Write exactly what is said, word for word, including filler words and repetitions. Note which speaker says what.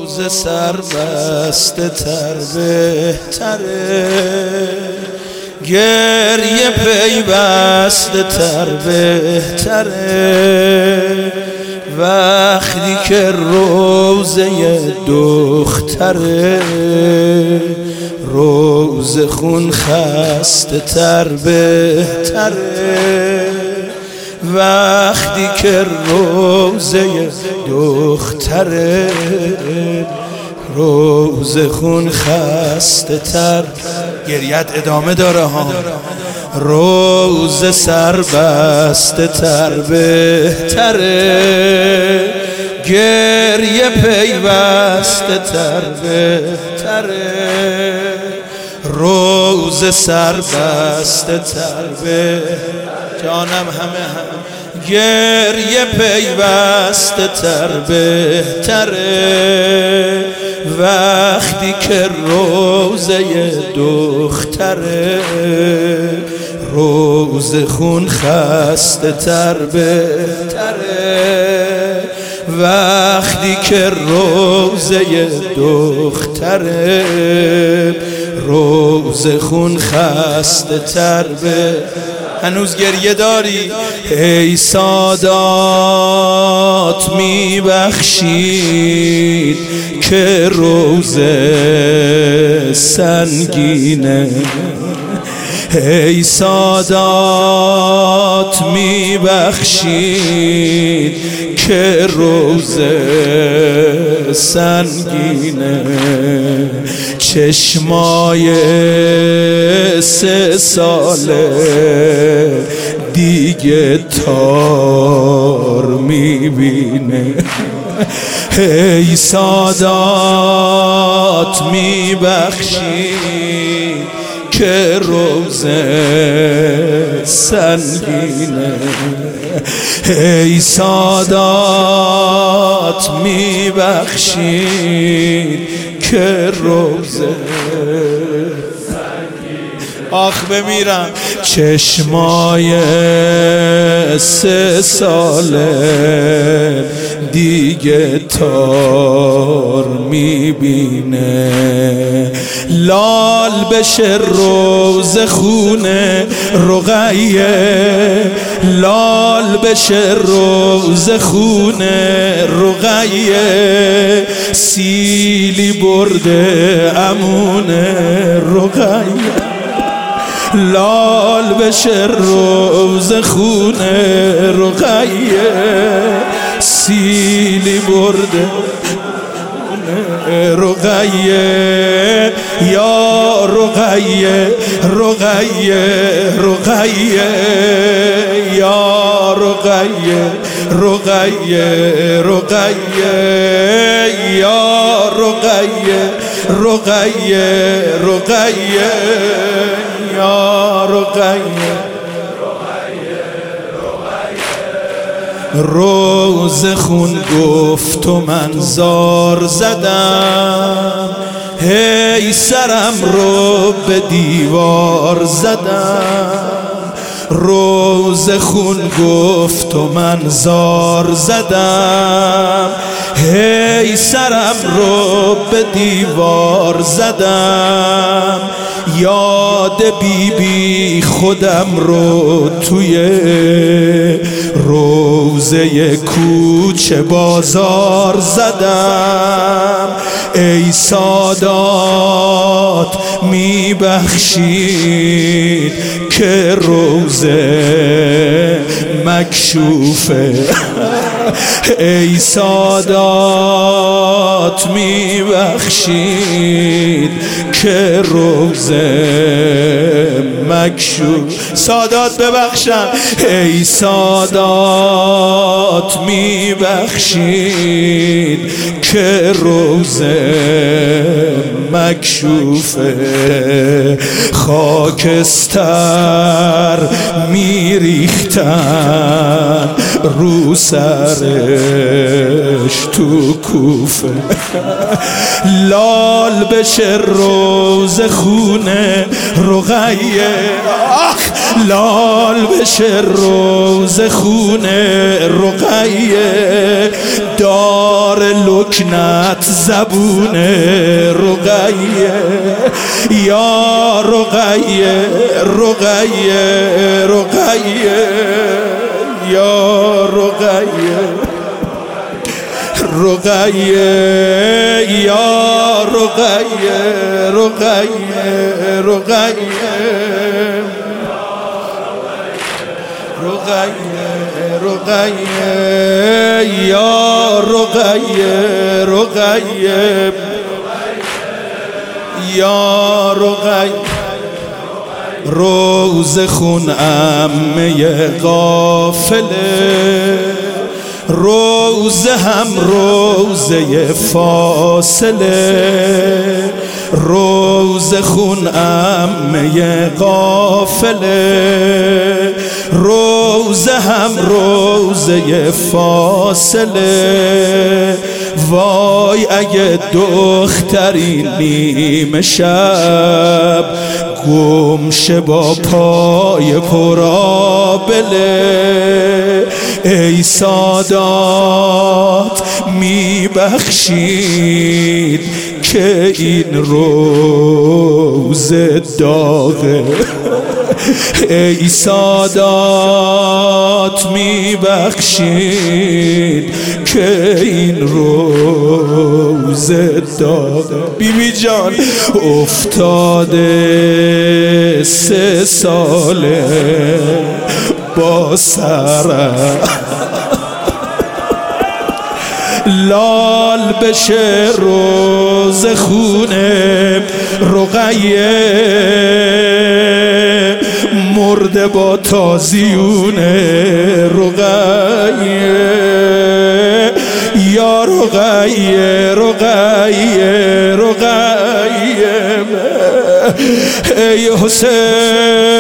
Speaker 1: روز سر بسته تر بهتره، گریه پیوسته تر بهتره، وقتی که روزه دختره، روز خون خسته تر بهتره، وقتی که روزه دختره، روز خون خسته تر. گریت ادامه داره ها. روز سر بسته تر بهتره، گریه پیوسته تر بهتره، روز سر بسته تر به جانم همه هم، گریه پیوسته تر بهتره، وقتی که روزه دختره، روز خون خسته تر بهتره، وقتی که روزه دختره، روز خون خسته تر به. هنوز گریه داری؟ ای سادات میبخشید که روزه سنگینه، ای سادات میبخشید که روزه سنگینه، چشمای سه ساله دیگه تار میبینه، ای سادات میبخشید که روزه سنگینه، ای سادات میبخشید که روزه آخ بمیرم. چشمای سه ساله دیگه تار میبینه، لال بشه روز خونه رقیه، لال بشه روز خونه رقیه، سیلی برده امونه رقیه، لال بشه روز خونه رقیه، سیلی برده رقیه، یا رقیه رقیه رقیه، یا رقیه رقیه رقیه، یا رقیه رقیه رقیه، یا رقیه. روز خون گفت و من زار زدم، هی سرم رو به دیوار زدم، روز خون گفت و من زار زدم، هی سرم رو به دیوار زدم، یاد بی بی خودم رو توی روزه کوچه بازار زدم، ای سادات میبخشید که روزه مکشوفه، ای سادات میبخشید که روزه مکشوف. سادات ببخشم، ای سادات میبخشید که روزه مکشوفه، خاکستر میریختن رو سرش تو کوفه، لال بشه روز خونه رقیه، آخ لال بشه روز خونه رقیه دار لکنت زبون رقیه یا رقیه رقیه رقیه یا رقیه رقیه یا رقیه رقیه رقیه رقیه رقیه یا رقیه رقیه یا رقیه روز خون عمه غافله روز هم روزه فاصله روز خون عمه غافله روز هم روزه فاصله وای اگه دختری نیمه شب گمشه با پای پرآبله ای سادات میبخشید که این روز داغه ای سادات میبخشید که این روز داغه بی بی جان افتاده سه ساله با سرم لال بشه روز خونه رقیه مرده با تازیونه رقیه یا رقیه رقیه رقیه ای حسین